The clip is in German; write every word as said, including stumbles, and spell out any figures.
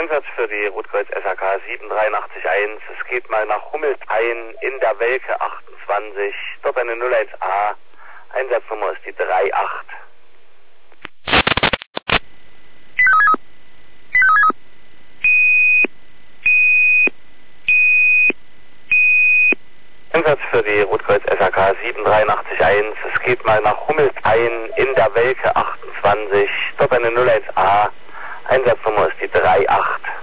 Einsatz für die Rotkreuz S H K sieben drei acht eins. Es geht mal nach Hummelshain in der Welke achtundzwanzig. Dort eine null eins A. Einsatznummer ist die drei acht. Einsatz für die Rotkreuz S H K sieben drei acht eins. Es geht mal nach Hummelshain in der Welke achtundzwanzig. Dort eine null eins A. Einsatznummer ist die drei acht.